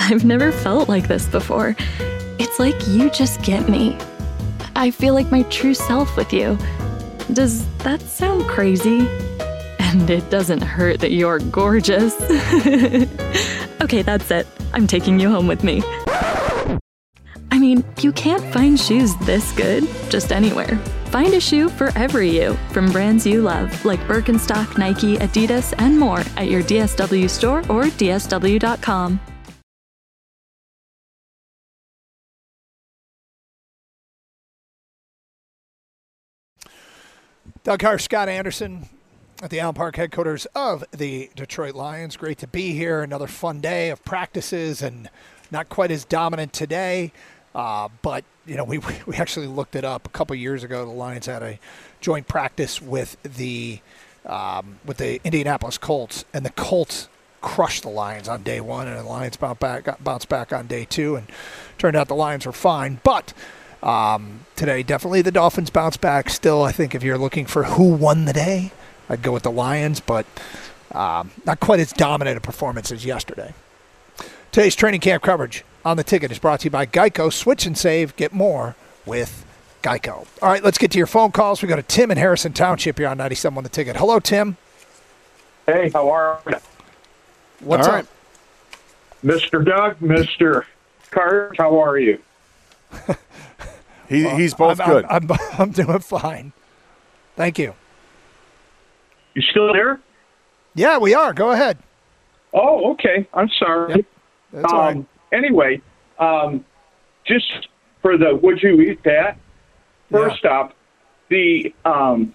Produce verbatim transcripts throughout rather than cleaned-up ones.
I've never felt like this before. It's like you just get me. I feel like my true self with you. Does that sound crazy? And it doesn't hurt that you're gorgeous. Okay, that's it. I'm taking you home with me. I mean, you can't find shoes this good just anywhere. Find a shoe for every you from brands you love, like Birkenstock, Nike, Adidas, and more at your D S W store or D S W dot com. Doug Harsh, Scott Anderson at the Allen Park headquarters of the Detroit Lions. Great to be here. Another fun day of practices and not quite as dominant today. Uh, but, you know, we we actually looked it up a couple years ago. The Lions had a joint practice with the um, with the Indianapolis Colts, and the Colts crushed the Lions on day one, and the Lions bounced back, bounced back on day two, and turned out the Lions were fine. But um, today, definitely the Dolphins bounced back. Still, I think if you're looking for who won the day, I'd go with the Lions, but um, not quite as dominant a performance as yesterday. Today's training camp coverage on the Ticket is brought to you by Geico. Switch and save. Get more with Geico. All right, let's get to your phone calls. We go to Tim in Harrison Township here on ninety-seven on the Ticket. Hello, Tim. Hey, how are you? What's All up? right. Mister Doug, Mister Carter, how are you? he, Well, he's both I'm, good. I'm, I'm, I'm doing fine. Thank you. You still there? Yeah, we are. Go ahead. Oh, okay. I'm sorry. Yep. That's all right. Um, anyway, um, just for the would you eat that? First Yeah. up, the um,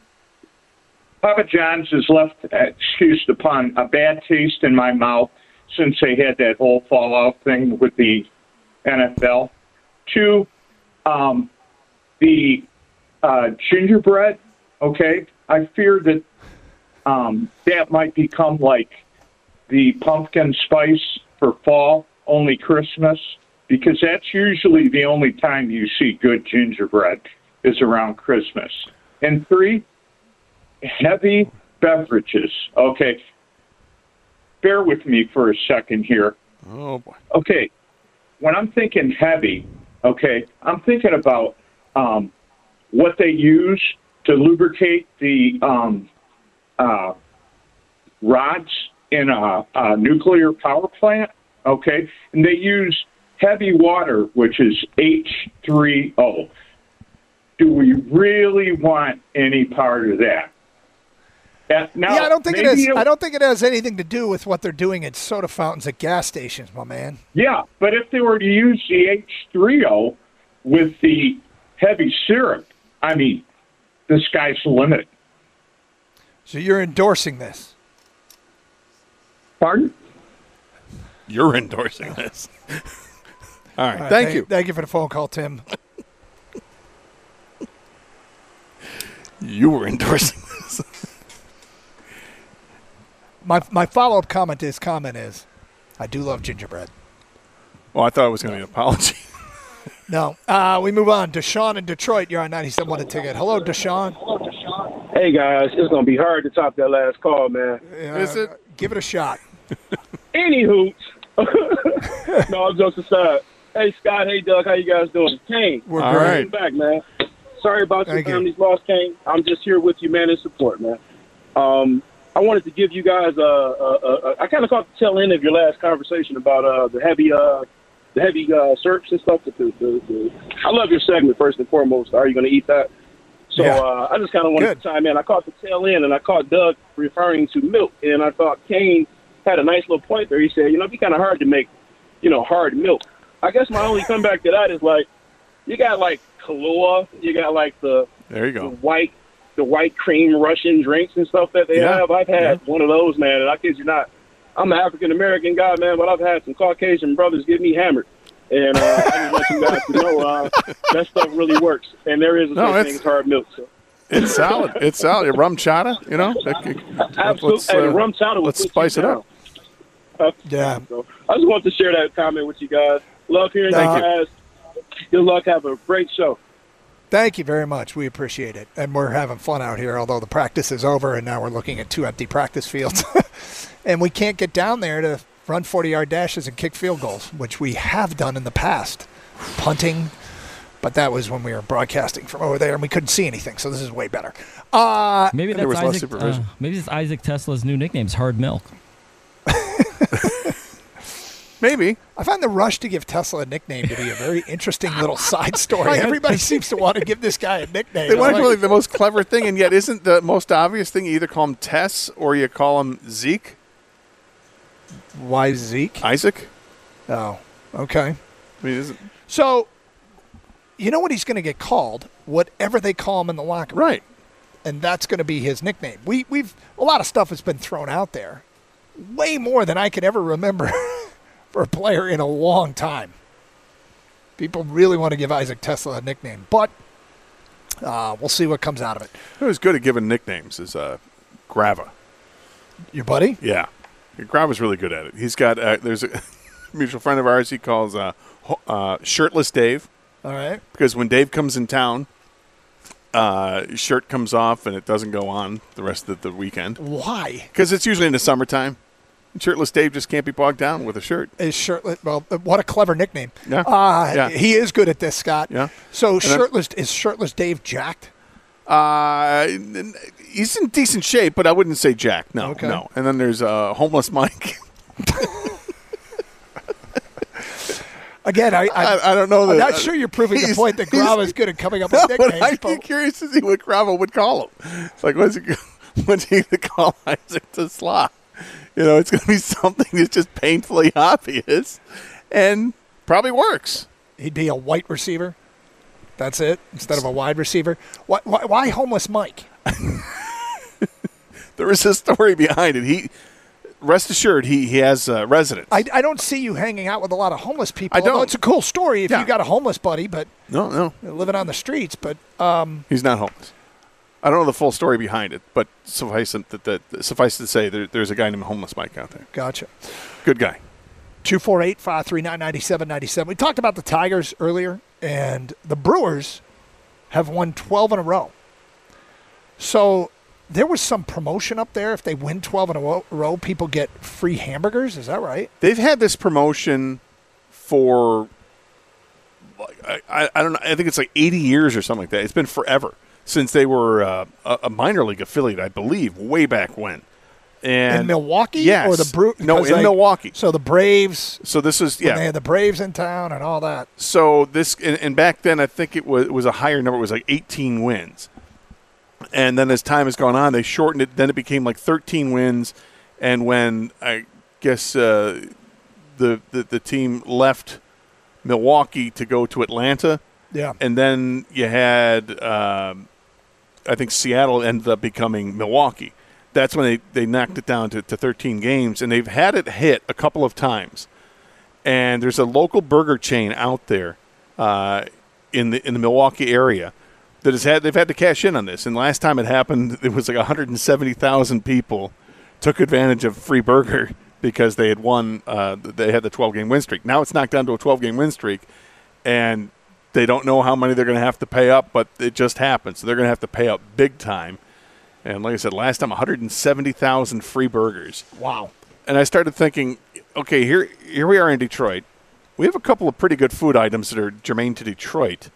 Papa John's has left, excused upon, a bad taste in my mouth since they had that whole fallout thing with the N F L. Two, um, the uh, gingerbread, okay? I fear that um, that might become like the pumpkin spice for fall, only Christmas, because that's usually the only time you see good gingerbread is around Christmas. And three, heavy beverages. Okay, bear with me for a second here. Oh, boy. Okay, when I'm thinking heavy, okay, I'm thinking about um, what they use to lubricate the um, uh, rods in a, a nuclear power plant, okay? And they use heavy water, which is H three O. Do we really want any part of that? Uh, now, yeah, I don't think it maybe has. I don't think it has anything to do with what they're doing at soda fountains at gas stations, my man. Yeah, but if they were to use the H three O with the heavy syrup, I mean, the sky's the limit. So you're endorsing this? Pardon? You're endorsing this. All right. All right, Thank you. Thank you for the phone call, Tim. You were endorsing this. My my follow up comment to his comment is, I do love gingerbread. Well, I thought it was going to be an apology. No. Uh, we move on. Deshaun in Detroit. You're on ninety-seven on the Ticket. Hello, Deshaun. Hey, guys. It's going to be hard to top that last call, man. Uh, Is it? Give it a shot. Any hoots. No, I'm jokes aside. Hey, Scott. Hey, Doug. How you guys doing? Kane. We're All great. right. Welcome back, man. Sorry about your Thank you. family's loss, Kane. I'm just here with you, man, in support, man. Um, I wanted to give you guys a, a, a, a I kind of caught the tail end of your last conversation about uh, the heavy uh, the heavy uh, syrups and stuff. The, the, the, I love your segment, first and foremost. Are you going to eat that? So Yeah. uh, I just kind of wanted Good. to chime in. I caught the tail end, and I caught Doug referring to milk, and I thought Kane had a nice little point there. He said, you know, it'd be kind of hard to make, you know, hard milk. I guess my only comeback to that is, like, you got, like, Kahlua, you got, like, the, There you the go. white the white cream Russian drinks and stuff that they Yeah. have. I've had Yeah. one of those, man, and I kid you not. I'm an African-American guy, man, but I've had some Caucasian brothers get me hammered. And uh, I just want you guys to know uh, that stuff really works. And there is a No, such it's- thing as hard milk. So. It's salad. It's salad. Rum chata, you know? That could- Absolutely. let's, Hey, the uh, rum chowder will let's put you spice it down. up. Uh, Yeah. So I just wanted to share that comment with you guys. Love hearing Thank you guys. Good luck. Have a great show. Thank you very much. We appreciate it. And we're having fun out here, although the practice is over and now we're looking at two empty practice fields. And we can't get down there to run forty-yard dashes and kick field goals, which we have done in the past. Punting, but that was when we were broadcasting from over there and we couldn't see anything, so this is way better. Uh, maybe there that's was less Isaac. Uh, supervision. maybe it's Isaac Tesla's new nickname's Hard Milk. Maybe. I find the rush to give Tesla a nickname to be a very interesting little side story. Everybody seems to want to give this guy a nickname. They want to Like- go like the most clever thing, and yet isn't the most obvious thing you either call him Tess or you call him Zeke? Why Zeke? Isaac? Oh, okay. I mean, isn't So, you know what he's going to get called? Whatever they call him in the locker room. right. And that's going to be his nickname. We, we've a lot of stuff has been thrown out there, way more than I can ever remember for a player in a long time. People really want to give Isaac Tesla a nickname, but uh, we'll see what comes out of it. Who's good at giving nicknames is uh, Grava. Your buddy? Yeah. Grava's really good at it. He's got, uh, there's a mutual friend of ours he calls uh, ho- uh, Shirtless Dave, All right. because when Dave comes in town, uh, his shirt comes off and it doesn't go on the rest of the weekend. Why Because it's usually in the summertime. And Shirtless Dave just can't be bogged down with a shirt. is shirtless? Well, what a clever nickname. Yeah. Uh, Yeah. He is good at this, Scott. Yeah. So then- shirtless is shirtless Dave jacked? Uh, he's in decent shape, but I wouldn't say Jack. No, Okay. no. And then there's uh, Homeless Mike. Again, I, I, I, I don't know. I'm that, not sure you're proving the he's- point that he's- Grava is good at coming up with No, but nicknames. I'd be but- curious to see what Grava would call him. It's like, what's he, what's he going to call Isaac Tesla? You know, it's going to be something that's just painfully obvious and probably works. He'd be a white receiver. That's it, instead of a wide receiver. Why, why, why Homeless Mike? There is a story behind it. He, rest assured, he, he has uh, residence. I, I don't see you hanging out with a lot of homeless people. I don't. although it's a cool story if Yeah. you got a homeless buddy, but no, no. living on the streets. But um, He's not homeless. I don't know the full story behind it, but suffice it, that, that, suffice to say, there, there's a guy named Homeless Mike out there. gotcha. Good guy. two four eight, five three nine, nine seven nine seven. We talked about the Tigers earlier, and the Brewers have won twelve in a row. So there was some promotion up there. If they win twelve in a wo- row, people get free hamburgers. Is that right? They've had this promotion for, I, I, I don't know, I think it's like eighty years or something like that. It's been forever since they were uh, a, a minor league affiliate, I believe, way back when. And In Milwaukee? Yes. Or the Brew- No, 'cause in they- Milwaukee. So the Braves, So this is, when yeah. they had the Braves in town and all that. So this, and, and back then, I think it was, it was a higher number. It was like eighteen wins. And then as time has gone on, they shortened it. Then it became like thirteen wins. And when I guess uh, the, the the team left Milwaukee to go to Atlanta, Yeah. and then you had, um, I think Seattle ended up becoming Milwaukee. That's when they, they knocked it down to, to thirteen games, and they've had it hit a couple of times. And there's a local burger chain out there uh, in the in the Milwaukee area that has had they've had to cash in on this. And last time it happened, it was like one hundred seventy thousand people took advantage of free burger because they had won. Uh, they had the twelve game win streak. Now it's knocked down to a twelve game win streak, and they don't know how many they're going to have to pay up, but it just happened. So they're going to have to pay up big time. And like I said, last time one hundred seventy thousand free burgers. Wow. And I started thinking, okay, here here we are in Detroit. We have a couple of pretty good food items that are germane to Detroit.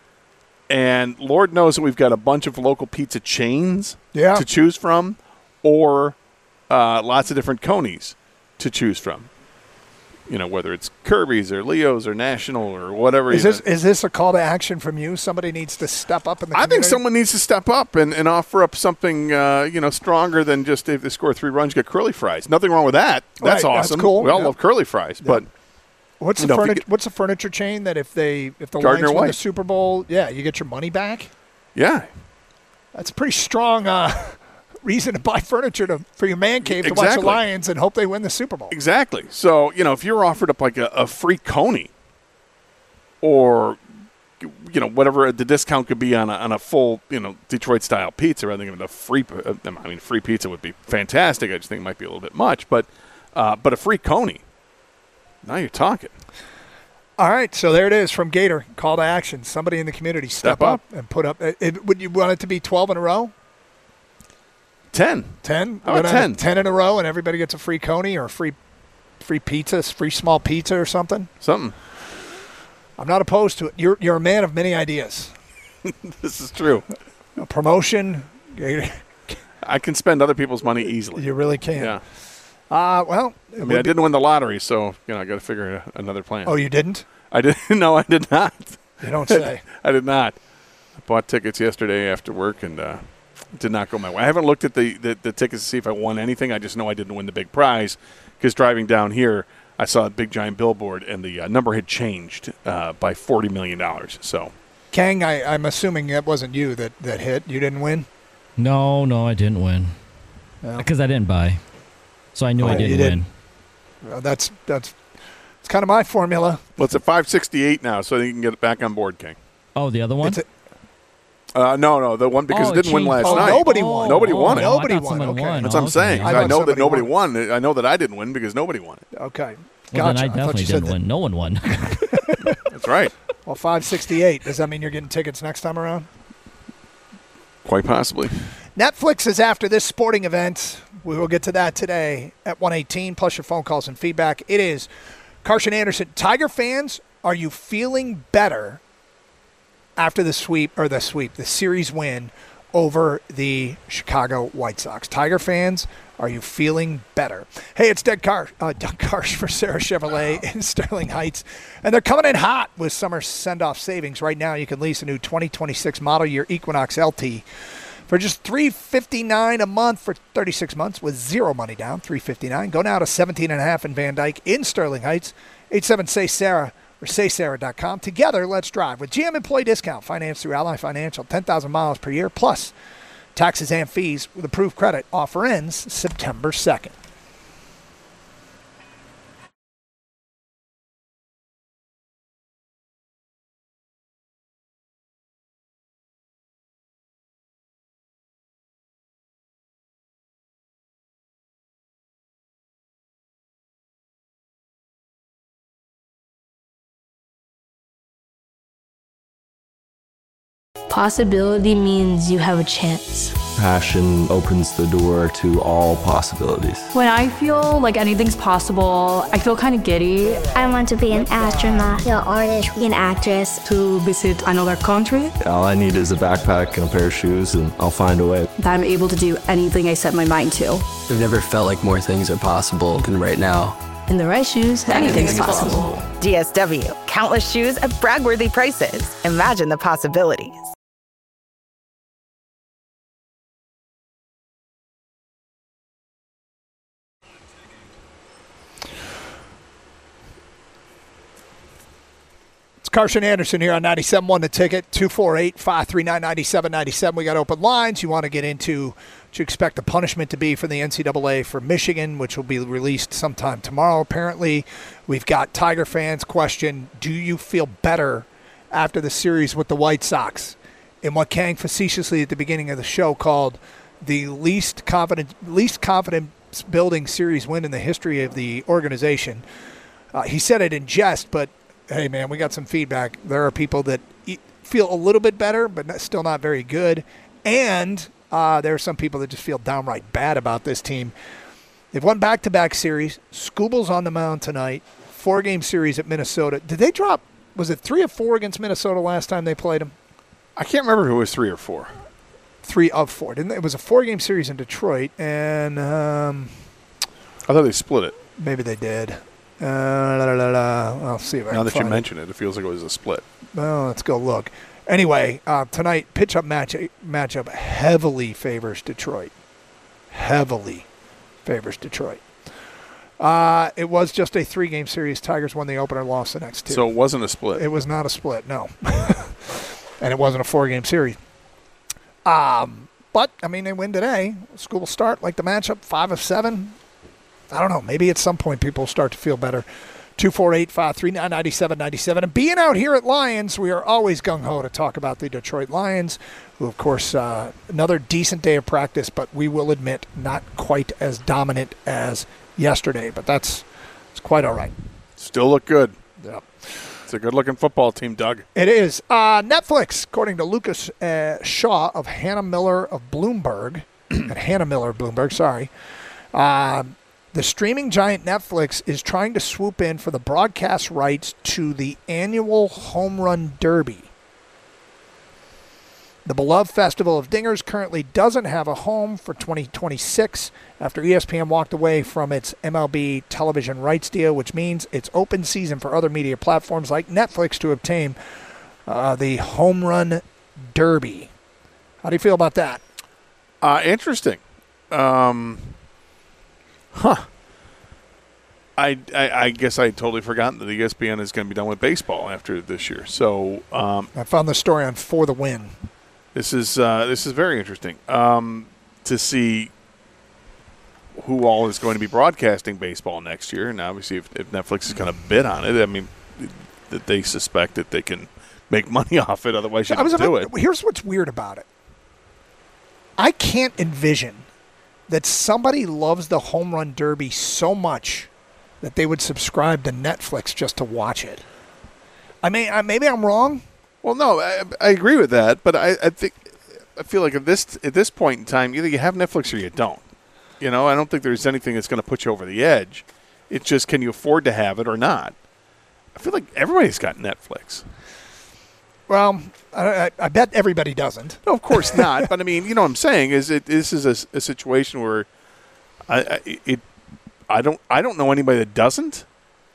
And Lord knows that we've got a bunch of local pizza chains Yeah. to choose from, or uh, lots of different Conies to choose from. You know, whether it's Kirby's or Leo's or National or whatever. Is you this know. is this a call to action from you? Somebody needs to step up in the I think community? someone needs to step up and, and offer up something, uh, you know, stronger than just if they score three runs, get curly fries. Nothing wrong with that. That's Right, that's awesome. cool. We all Yeah. love curly fries, but What's You the know, if you furniture? get- What's the furniture chain that if they if the Gardner Lions win the White. Super Bowl, yeah, you get your money back? yeah, That's a pretty strong uh, reason to buy furniture to for your man cave to watch the Exactly. Lions and hope they win the Super Bowl. exactly. So, you know, if you're offered up like a, a free Coney or, you know, whatever the discount could be on a, on a full, you know, Detroit-style pizza rather than a free, uh, I mean, free pizza would be fantastic. I just think it might be a little bit much, but, uh, but a free Coney. Now you're talking. All right, so there it is from Gator. Call to action. Somebody in the community step, Step up. and put up. It, it- would you want it to be twelve in a row? Ten. ten? How about Go down to ten? ten in a row, and everybody gets a free Coney or a free free pizza, free small pizza or something. Something. I'm not opposed to it. You're you're a man of many ideas. This is true. A promotion. I can spend other people's money easily. You really can. Yeah. Uh, well, I mean, I didn't win the lottery, so you know I got to figure a, another plan. Oh, you didn't? I did. No, I did not. You don't say. I did not. I bought tickets yesterday after work and uh, it did not go my way. I haven't looked at the, the, the tickets to see if I won anything. I just know I didn't win the big prize because driving down here, I saw a big giant billboard and the uh, number had changed uh, by forty million dollars. So, Kang, I, I'm assuming that wasn't you that, that hit. You didn't win? No, no, I didn't win. Because I didn't buy. So I knew Oh, I you didn't didn't. win. Well, that's that's it's kind of my formula. well, it's at five sixty-eight now, so you can get it back on board, King. Oh, the other one? It's a, Uh, no, no, the one because Oh, it didn't win changed. last Oh, night. nobody won. Nobody won it. Oh, Nobody I thought won, someone okay. won. That's what I'm Okay. saying. I I, thought know that somebody nobody won. won. I know that I didn't win because nobody won it. okay. Well, Gotcha. then I I thought definitely you said didn't that. win. No one won. That's right. Well, five sixty-eight. Does that mean you're getting tickets next time around? Quite possibly. Netflix is after this sporting event. We will get to that today at one eighteen, plus your phone calls and feedback. It is Carson Anderson. Tiger fans, are you feeling better after the sweep, or the sweep, the series win over the Chicago White Sox? Tiger fans, are you feeling better? Hey, it's Doug Karsh, uh, Doug Karsh for Sarah Chevrolet in Sterling Heights. And they're coming in hot with summer send-off savings. Right now, you can lease a new twenty twenty-six model year Equinox L T for just three hundred fifty-nine dollars a month for thirty-six months with zero money down, three hundred fifty-nine dollars. Go now to seventeen and a half in Van Dyke in Sterling Heights, eight seven say Sarah or say sarah dot com. Together, let's drive. With G M Employee Discount, financed through Ally Financial, ten thousand miles per year, plus taxes and fees with approved credit. Offer ends September second. Possibility means you have a chance. Passion opens the door to all possibilities. When I feel like anything's possible, I feel kind of giddy. I want to be an astronaut, an artist, an actress. To visit another country. All I need is a backpack and a pair of shoes, and I'll find a way. That I'm able to do anything I set my mind to. I've never felt like more things are possible than right now. In the right shoes, anything's possible. D S W. Countless shoes at brag-worthy prices. Imagine the possibilities. Carson Anderson here on ninety-seven point one The Ticket, two four eight, five three nine, nine seven nine seven. We got open lines. You want to get into what you expect the punishment to be for the N C double A for Michigan, which will be released sometime tomorrow, apparently. We've got Tiger fans question, do you feel better after the series with the White Sox? In what Kang facetiously at the beginning of the show called the least confident, least confidence building series win in the history of the organization. Uh, he said it in jest, but hey, man, we got some feedback. There are people that e- feel a little bit better, but not, still not very good. And uh, there are some people that just feel downright bad about this team. They've won back-to-back series. Scooble's on the mound tonight. Four-game series at Minnesota. Did they drop, was it three or four against Minnesota last time they played them? I can't remember who it was three or four. Three of four. Didn't they? It was a four-game series in Detroit, and um, I thought they split it. maybe they did. Uh, la, la, la, la. I'll see if I Now can that you find it. mention it, it feels like it was a split. Well, let's go look. Anyway, uh, tonight, pitch-up match, matchup heavily favors Detroit. Heavily favors Detroit. Uh, it was just a three-game series. Tigers won the opener, lost the next two. So it wasn't a split. It was not a split, no. And it wasn't a four-game series. Um, but, I mean, they win today. School will start like the matchup, five of seven. I don't know. Maybe at some point people will start to feel better. two four eight, five three nine, nine seven nine seven. And being out here at Lions, we are always gung-ho to talk about the Detroit Lions, who, of course, uh, another decent day of practice, but we will admit not quite as dominant as yesterday. But that's it's quite all right. Still look good. Yep. It's a good-looking football team, Doug. It is. Uh, Netflix, according to Lucas uh, Shaw of Hannah Miller of Bloomberg, and Hannah Miller of Bloomberg, sorry, uh, The streaming giant Netflix is trying to swoop in for the broadcast rights to the annual Home Run Derby. The beloved Festival of Dingers currently doesn't have a home for twenty twenty-six after E S P N walked away from its M L B television rights deal, which means it's open season for other media platforms like Netflix to obtain uh, the Home Run Derby. How do you feel about that? Uh, interesting. Um, huh. I, I, I guess I had totally forgotten that E S P N is going to be done with baseball after this year. So um, I found the story on For the Win. This is uh, this is very interesting um, to see who all is going to be broadcasting baseball next year. And obviously, if, if Netflix is going to bid on it, I mean, that they suspect that they can make money off it. Otherwise, you I was don't do about, it. Here's what's weird about it. I can't envision that somebody loves the Home Run Derby so much that they would subscribe to Netflix just to watch it. I mean, I, maybe I'm wrong. Well, no, I, I agree with that, but I, I think I feel like at this at this point in time, either you have Netflix or you don't. You know, I don't think there's anything that's going to put you over the edge. It's just, can you afford to have it or not? I feel like everybody's got Netflix. Well, I, I, I bet everybody doesn't. No, of course not. But I mean, you know what I'm saying is it this is a, a situation where I, I it I don't I don't know anybody that doesn't.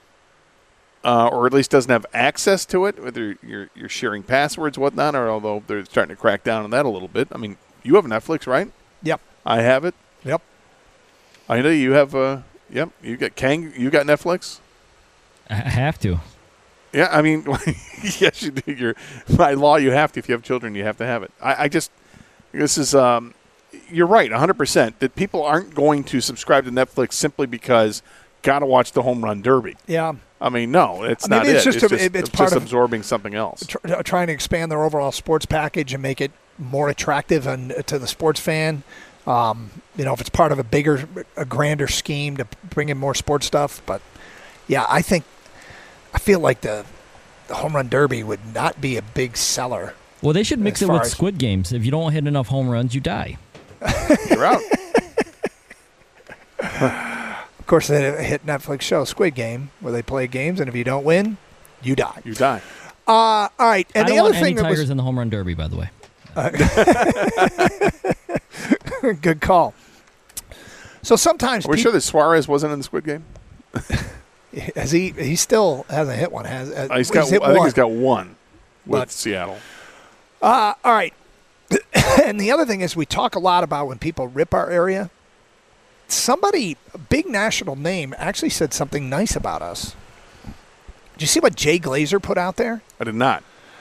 Uh, or at least doesn't have access to it, whether you're you're sharing passwords, whatnot, or although they're starting to crack down on that a little bit. I mean, you have Netflix, right? Yep. I have it. Yep. I know you have. Uh, yep. You got Kang. You got Netflix. I have to. Yeah, I mean, yes, you do. You're by law, you have to. If you have children, you have to have it. I, I just this is. Um, you're right, one hundred percent. That people aren't going to subscribe to Netflix simply because got to watch the Home Run Derby. Yeah. I mean, no, it's Maybe not it's it. Just it's a, just, it's it's part just of absorbing something else. Tr- trying to expand their overall sports package and make it more attractive and to the sports fan. Um, you know, if it's part of a bigger, a grander scheme to bring in more sports stuff. But, yeah, I think – I feel like the, the Home Run Derby would not be a big seller. Well, they should mix it with as- Squid Games. If you don't hit enough home runs, you die. You're out. Of course, they hit Netflix show Squid Game where they play games, and if you don't win, you die. You die. Uh, all right, and I the don't other want thing any that Tigers was in the Home Run Derby, by the way. uh, good call. So sometimes Are we peop- sure that Suarez wasn't in the Squid Game? has he he still hasn't hit one. Has uh, Uh, he's got. hit I think one. he's got one with But- Seattle. Uh, all right. And the other thing is we talk a lot about when people rip our area. Somebody, a big national name, actually said something nice about us. Did you see what Jay Glazer put out there? I did not.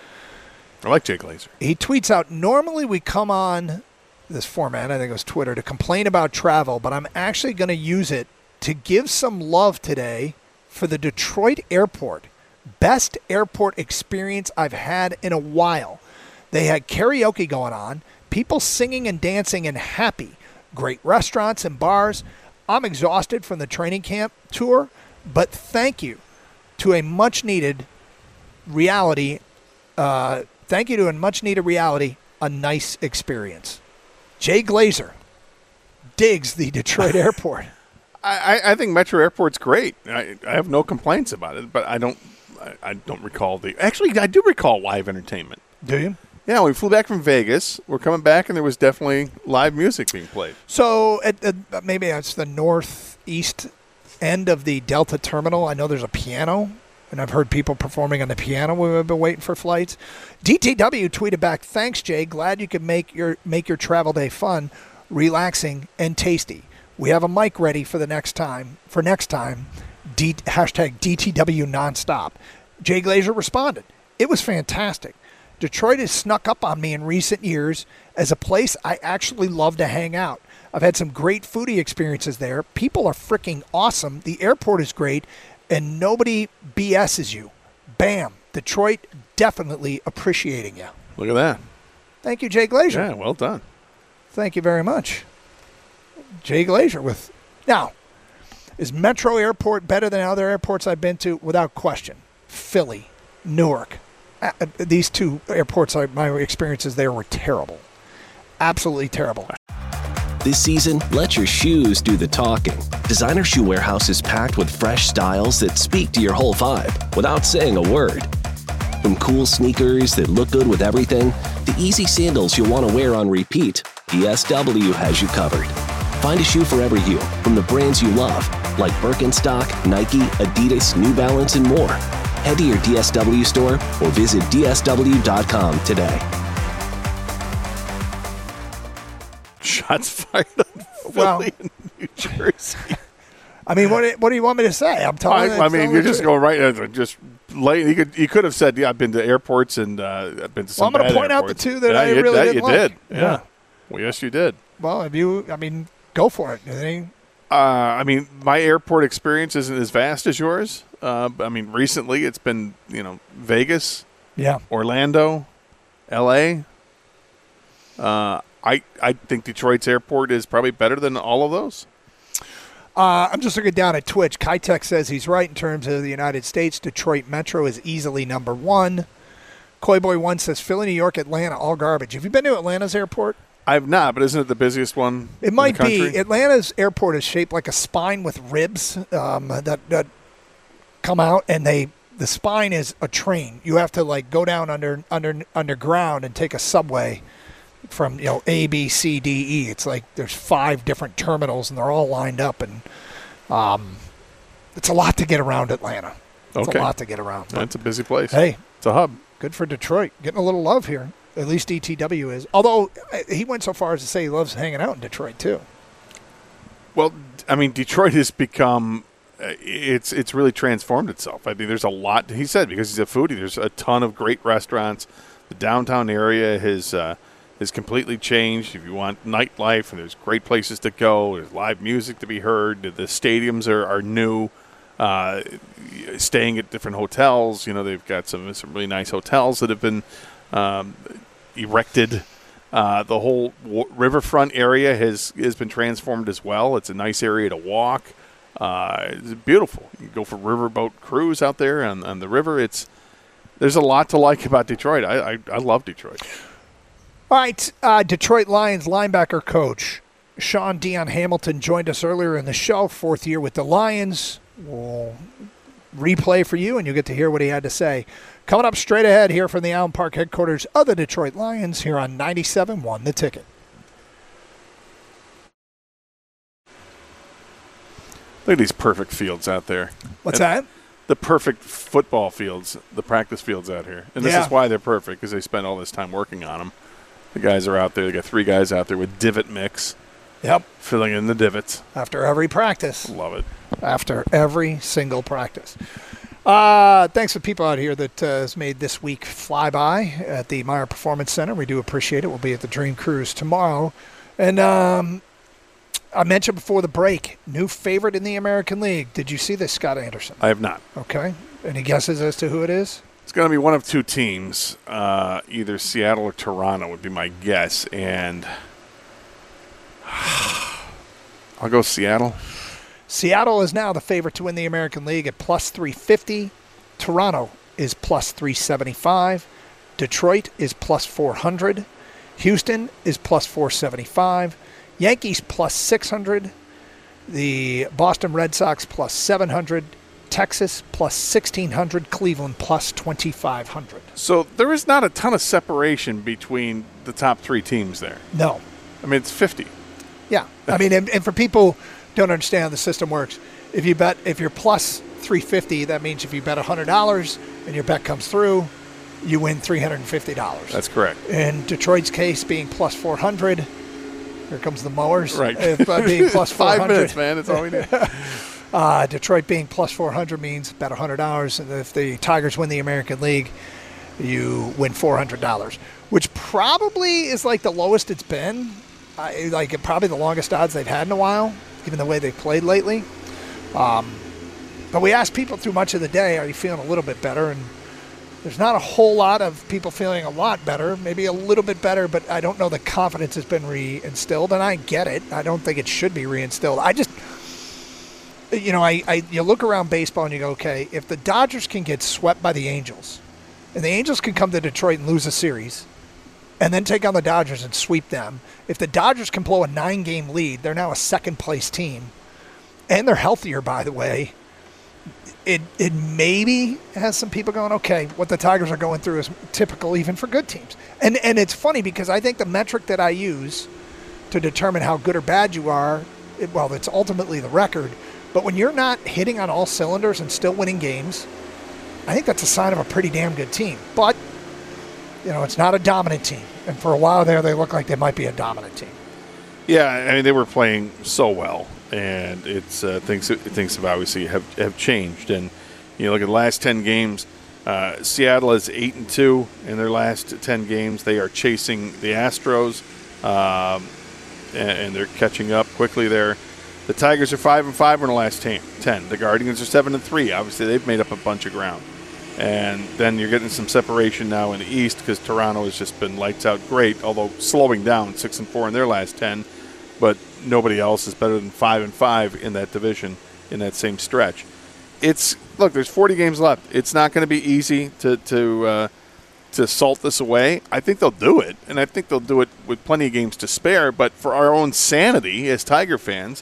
I like Jay Glazer. He tweets out, normally we come on this format, I think it was Twitter, to complain about travel, but I'm actually going to use it to give some love today for the Detroit airport. Best airport experience I've had in a while. They had karaoke going on, people singing and dancing and happy. Great restaurants and bars. I'm exhausted from the training camp tour, but thank you to a much-needed reality. Uh, thank you to a much-needed reality, a nice experience. Jay Glazer digs the Detroit airport. I, I think Metro Airport's great. I, I have no complaints about it, but I don't. I, I don't recall the. Actually, I do recall live entertainment. Do you? Yeah, we flew back from Vegas. We're coming back, and there was definitely live music being played. So at, at, maybe it's the northeast end of the Delta terminal. I know there's a piano, and I've heard people performing on the piano when we've been waiting for flights. D T W tweeted back, "Thanks, Jay. Glad you could make your make your travel day fun, relaxing, and tasty. We have a mic ready for the next time. For next time, D, hashtag D T W nonstop." Jay Glazer responded, "It was fantastic. Detroit has snuck up on me in recent years as a place I actually love to hang out. I've had some great foodie experiences there. People are freaking awesome. The airport is great, and nobody BS's you. Bam. Detroit definitely appreciating you." Look at that. Thank you, Jay Glazer. Yeah, well done. Thank you very much. Jay Glazer with... Now, is Metro Airport better than other airports I've been to? Without question. Philly, Newark. Uh, these two airports, my experiences there were terrible. Absolutely terrible. This season, let your shoes do the talking. Designer Shoe Warehouse is packed with fresh styles that speak to your whole vibe without saying a word. From cool sneakers that look good with everything, to easy sandals you'll want to wear on repeat, D S W has you covered. Find a shoe for every you from the brands you love, like Birkenstock, Nike, Adidas, New Balance, and more. Head to your D S W store or visit D S W dot com today. Shots fired on Philly Well, in New Jersey. I mean, what, do- what do you want me to say? I'm telling you. I, I mean, you're just going right. uh, Just late. You could you could have said, "Yeah, I've been to airports and uh, I've been to some." Well, I'm going bad to point out the airports." two that yeah, I you, really that didn't you like. did. Yeah. Yeah. Well, yes, you did. Well, have you? I mean, go for it. Anything? Uh, I mean, my airport experience isn't as vast as yours. Uh, I mean, recently it's been you know Vegas, Yeah. Orlando, L A. Uh, I I think Detroit's airport is probably better than all of those. Uh, I'm just looking down at Twitch. Kitech says he's right in terms of the United States. Detroit Metro is easily number one. Coyboy One says Philly, New York, Atlanta, all garbage. Have you been to Atlanta's airport? I have not, but isn't it the busiest one? It in might the country? be. Atlanta's airport is shaped like a spine with ribs um, that, that come out, and they the spine is a train. You have to like go down under under underground and take a subway from you know A, B, C, D, E. It's like there's five different terminals, and they're all lined up, and um, it's a lot to get around Atlanta. It's Okay. a lot to get around. That's a busy place. Hey, it's a hub. Good for Detroit. Getting a little love here. At least D T W is. Although uh, he went so far as to say he loves hanging out in Detroit too. Well, I mean, Detroit has become uh, it's it's really transformed itself. I mean, there's a lot. He said because he's a foodie. There's a ton of great restaurants. The downtown area has uh, has completely changed. If you want nightlife, and there's great places to go. There's live music to be heard. The stadiums are are new. Uh, staying at different hotels. You know, they've got some some really nice hotels that have been um, erected. Uh, the whole w- riverfront area has has been transformed as well. It's a nice area to walk. Uh, it's beautiful. You can go for riverboat cruise out there on, on the river. It's there's a lot to like about Detroit. I I, I love Detroit. All right, uh, Detroit Lions linebacker coach Sean Dion Hamilton joined us earlier in the show. Fourth year with the Lions. We'll replay for you, and you'll get to hear what he had to say. Coming up straight ahead here from the Allen Park headquarters of the Detroit Lions here on ninety-seven point one The Ticket. Look at these perfect fields out there. What's And that? The perfect football fields, the practice fields out here. And this Yeah. is why they're perfect, because they spend all this time working on them. The guys are out there. They got three guys out there with divot mix. Yep. Filling in the divots. After every practice. Love it. After every single practice. Uh, thanks to people out here that uh, has made this week fly by at the Meyer Performance Center. We do appreciate it. We'll be at the Dream Cruise tomorrow. And um, I mentioned before the break, new favorite in the American League. Did you see this, Scott Anderson? I have not. Okay. Any guesses as to who it is? It's going to be one of two teams. Uh, either Seattle or Toronto would be my guess. And I'll go Seattle. Seattle is now the favorite to win the American League at plus three fifty. Toronto is plus three seventy-five. Detroit is plus four hundred. Houston is plus four seventy-five. Yankees plus six hundred. The Boston Red Sox plus seven hundred. Texas plus sixteen hundred. Cleveland plus twenty-five hundred. So there is not a ton of separation between the top three teams there. No. I mean, it's fifty. Yeah. I mean, and, and for people who don't understand how the system works, if you bet, if you're plus three fifty, that means if you bet one hundred dollars and your bet comes through, you win three hundred fifty dollars. That's correct. In Detroit's case, being plus four hundred, here comes the mowers. Right. If, uh, being plus four hundred. Five minutes, man. That's all we need. uh, Detroit being plus four hundred means bet one hundred dollars. And if the Tigers win the American League, you win four hundred dollars, which probably is like the lowest it's been. Uh, like probably the longest odds they've had in a while, given the way they've played lately. Um, but we asked people through much of the day, are you feeling a little bit better? And there's not a whole lot of people feeling a lot better, maybe a little bit better, but I don't know the confidence has been reinstilled, and I get it. I don't think it should be reinstilled. I just, you know, I, I you look around baseball and you go, okay, if the Dodgers can get swept by the Angels, and the Angels can come to Detroit and lose a series, and then take on the Dodgers and sweep them. If the Dodgers can blow a nine-game lead, they're now a second-place team, and they're healthier, by the way. It it maybe has some people going, okay, what the Tigers are going through is typical even for good teams. And and it's funny because I think the metric that I use to determine how good or bad you are, it, well, it's ultimately the record. But when you're not hitting on all cylinders and still winning games, I think that's a sign of a pretty damn good team. But, you know, it's not a dominant team. And for a while there, they look like they might be a dominant team. Yeah, I mean, they were playing so well. And it's uh, things things have obviously have, have changed. And you know, look at the last ten games. Uh, Seattle is eight and two in their last ten games. They are chasing the Astros, um, and, and they're catching up quickly there. The Tigers are five and five in the last ten. The Guardians are seven and three. Obviously, they've made up a bunch of ground. And then you're getting some separation now in the East because Toronto has just been lights out great, although slowing down, six and four in their last ten. But nobody else is better than five and five in that division in that same stretch. It's look, there's forty games left. It's not going to be easy to to uh, to salt this away. I think they'll do it, and I think they'll do it with plenty of games to spare. But for our own sanity as Tiger fans,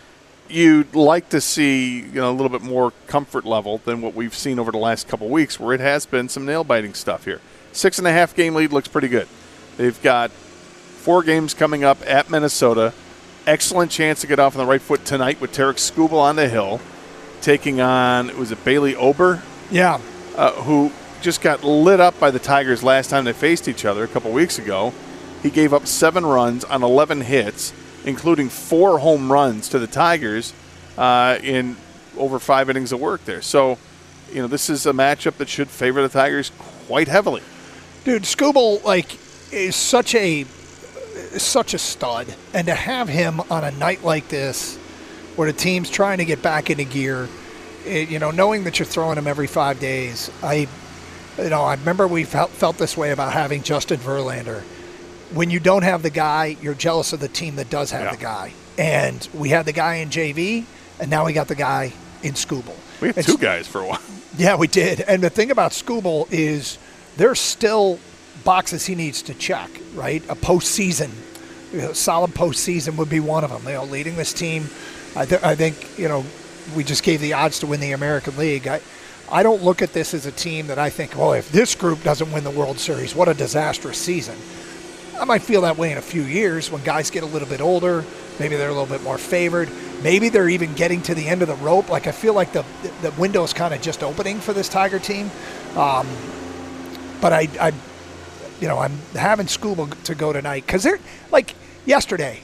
you'd like to see you know a little bit more comfort level than what we've seen over the last couple of weeks, where it has been some nail biting stuff here. Six and a half game lead looks pretty good. They've got four games coming up at Minnesota. Excellent chance to get off on the right foot tonight with Tarek Skubal on the hill, taking on, was it Bailey Ober? Yeah. Uh, who just got lit up by the Tigers last time they faced each other a couple weeks ago. He gave up seven runs on eleven hits, including four home runs to the Tigers uh, in over five innings of work there. So, you know, this is a matchup that should favor the Tigers quite heavily. Dude, Skubal, like, is such a such a stud, and to have him on a night like this where the team's trying to get back into gear, it, you know, knowing that you're throwing him every five days, I, you know, I remember we felt, felt this way about having Justin Verlander. When you don't have the guy, you're jealous of the team that does have yeah. the guy. And we had the guy in J V, and now we got the guy in Skubal. We had and two guys for a while. Yeah, we did. And the thing about Skubal is there's still boxes he needs to check, right? A postseason, you know, solid postseason would be one of them. You know, leading this team, I, th- I think, you know, we just gave the odds to win the American League. I, I don't look at this as a team that I think, well, if this group doesn't win the World Series, what a disastrous season. I might feel that way in a few years when guys get a little bit older. Maybe they're a little bit more favored. Maybe they're even getting to the end of the rope. Like, I feel like the the window is kind of just opening for this Tiger team. Um, but I, I, you know, I'm having Skubal to go tonight because they're like yesterday.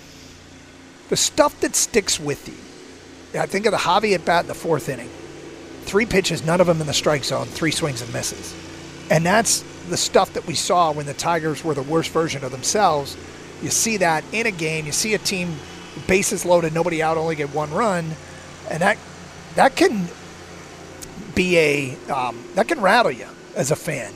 The stuff that sticks with you. I think of the Javi at bat in the fourth inning. Three pitches, none of them in the strike zone, three swings and misses. And that's the stuff that we saw when the Tigers were the worst version of themselves. You see that in a game. You see a team, bases loaded, nobody out, only get one run. And that that can be a, um, that can rattle you as a fan.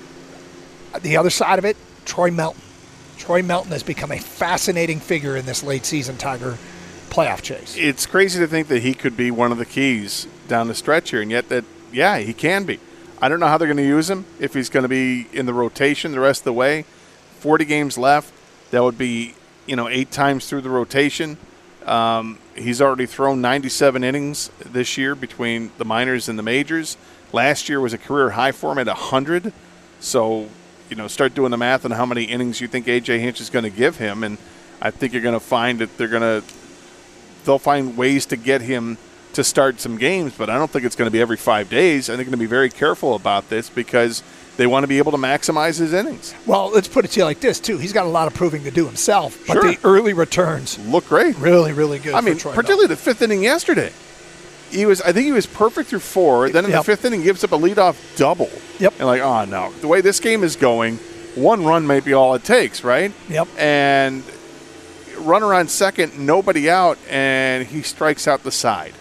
The other side of it, Troy Melton. Troy Melton has become a fascinating figure in this late season Tiger playoff chase. It's crazy to think that he could be one of the keys down the stretch here, and yet that, yeah, he can be. I don't know how they're going to use him, if he's going to be in the rotation the rest of the way. forty games left. That would be, you know, eight times through the rotation. Um, he's already thrown ninety-seven innings this year between the minors and the majors. Last year was a career high for him at one hundred. So, you know, start doing the math on how many innings you think A J Hinch is going to give him, and I think you're going to find that they're going to they'll find ways to get him to start some games, but I don't think it's going to be every five days. I think they're going to be very careful about this because they want to be able to maximize his innings. Well, let's put it to you like this, too. He's got a lot of proving to do himself, but sure. the early returns look great. Really, really good. I mean, for Troy particularly Melton. the fifth inning yesterday. He was, I think he was perfect through four. Then in yep. the fifth inning, gives up a leadoff double. Yep. And like, oh, no. The way this game is going, one run might be all it takes, right? Yep. And runner on second, nobody out, and he strikes out the side.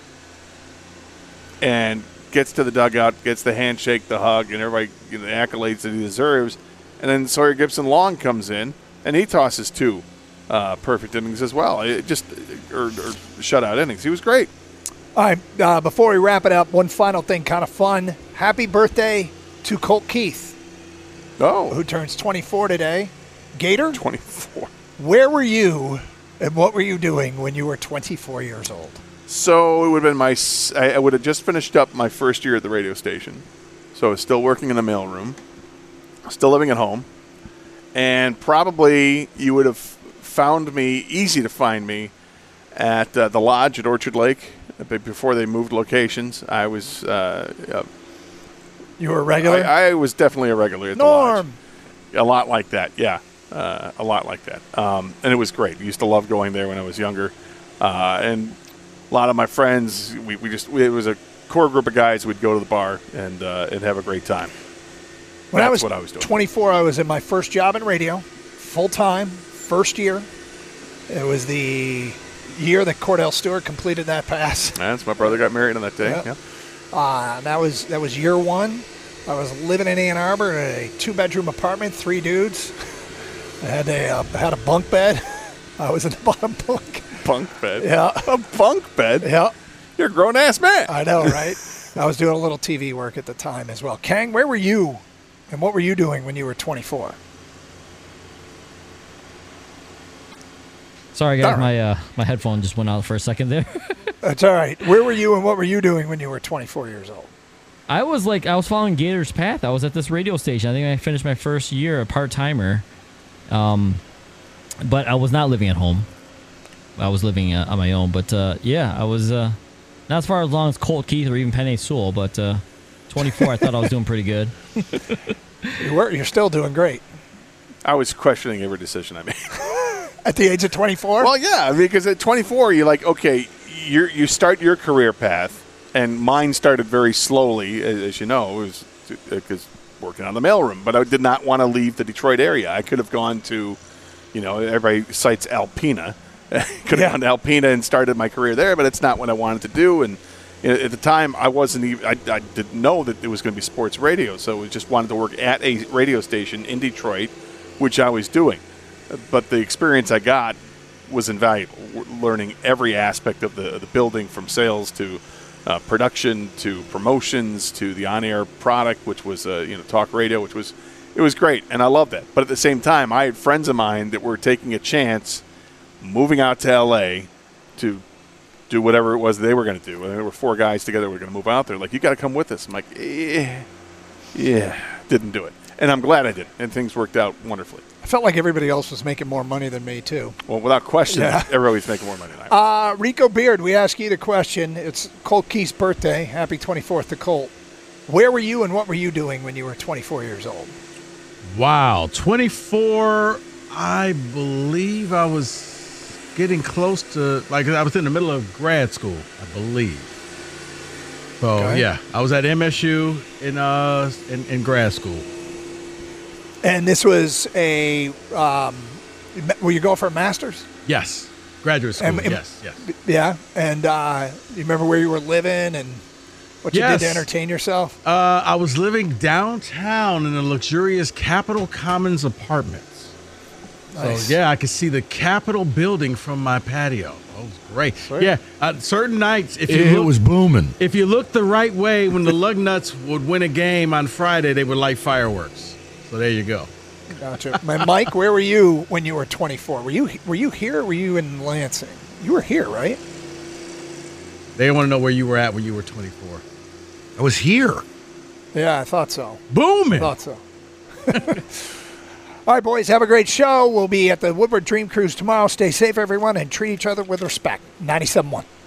And gets to the dugout, gets the handshake, the hug, and everybody, you know, the accolades that he deserves. And then Sawyer Gibson-Long comes in, and he tosses two uh, perfect innings as well. It just or, or shutout innings. He was great. All right, uh, before we wrap it up, one final thing, kind of fun. Happy birthday to Colt Keith. Oh. Who turns twenty-four today. Gator? twenty-four. Where were you and what were you doing when you were twenty-four years old? So it would have been my, s- I I would have just finished up my first year at the radio station. So I was still working in the mailroom, still living at home. And probably you would have found me, easy to find me, at uh, the Lodge at Orchard Lake. Before they moved locations, I was... Uh, uh, you were a regular? I, I was definitely a regular at Norm. the Lodge. A lot like that, yeah. Uh, a lot like that. Um, and it was great. I used to love going there when I was younger. Uh, and a lot of my friends, we, we just, we, it was a core group of guys. We'd go to the bar and, uh, and have a great time. When That's I was, what I was doing. twenty-four, I was in my first job in radio, full-time, first year. It was the year that Cordell Stewart completed that pass. That's my brother got married on that day. Yeah. Yeah. Uh, that was that was year one. I was living in Ann Arbor in a two-bedroom apartment, three dudes. I had a uh, had a bunk bed. I was in the bottom bunk. Bunk bed? Yeah. A bunk bed? Yeah. You're a grown-ass man. I know, right? I was doing a little T V work at the time as well. Kang, where were you and what were you doing when you were twenty-four? Sorry, guys, All right. my uh, my headphone just went out for a second there. That's all right. Where were you and what were you doing when you were twenty-four years old? I was like, I was following Gator's path. I was at this radio station. I think I finished my first year a part timer, um, but I was not living at home. I was living uh, on my own. But uh, yeah, I was uh, not as far as long as Colt Keith or even Penny Sewell, but uh, twenty-four. I thought I was doing pretty good. You were. You're still doing great. I was questioning every decision I made. At the age of twenty-four? Well, yeah, because at twenty-four, you're like, okay, you you start your career path, and mine started very slowly, as, as you know, it was because working on the mailroom. But I did not want to leave the Detroit area. I could have gone to, you know, everybody cites Alpena. could have Yeah. gone to Alpena and started my career there, but it's not what I wanted to do. And you know, at the time, I wasn't even, I, I didn't know that it was going to be sports radio, so I just wanted to work at a radio station in Detroit, which I was doing. But the experience I got was invaluable, w- learning every aspect of the, the building, from sales to uh, production to promotions to the on-air product, which was uh, you know talk radio, which was it was great, and I loved that. But at the same time, I had friends of mine that were taking a chance, moving out to L A to do whatever it was they were going to do. There were four guys together who were going to move out there. Like, you got to come with us. I'm like, eh, yeah, didn't do it. And I'm glad I did, and things worked out wonderfully. I felt like everybody else was making more money than me, too. Well, without question, Yeah. everybody's making more money than I was. Uh, Rico Beard, we ask you the question. It's Colt Keith's birthday. Happy twenty-fourth to Colt. Where were you and what were you doing when you were twenty-four years old? Wow, twenty-four, I believe I was getting close to, like, I was in the middle of grad school, I believe. So, Okay. yeah, I was at M S U in, uh, in, in grad school. And this was a, um, were you going for a master's? Yes, graduate school, And- and- yes, yes. Yeah. And uh, you remember where you were living and what you Yes. did to entertain yourself? Uh, I was living downtown in a luxurious Capitol Commons apartments. Nice. So, yeah, I could see the Capitol building from my patio. That was great. Sweet. Yeah, uh, certain nights, if you It look, was booming. if you looked the right way, when the Lugnuts would win a game on Friday, they would light fireworks. So there you go. Gotcha. My Mike, where were you when you were twenty-four? Were you were you here or were you in Lansing? You were here, right? They want to know where you were at when you were twenty-four. I was here. Yeah, I thought so. Booming. Thought so. All right, boys, have a great show. We'll be at the Woodward Dream Cruise tomorrow. Stay safe, everyone, and treat each other with respect. ninety-seven point one.